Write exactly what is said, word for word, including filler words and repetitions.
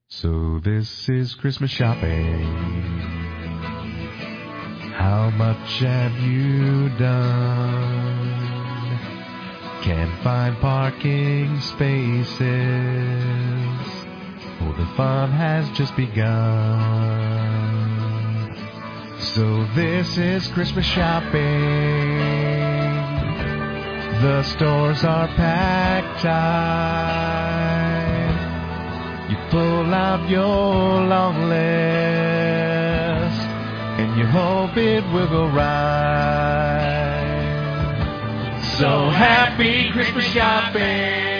So this is Christmas shopping. How much have you done? Can't find parking spaces. Oh, the fun has just begun. So this is Christmas shopping. The stores are packed tight. You pull out your long list, and you hope it will go right. So happy Christmas shopping!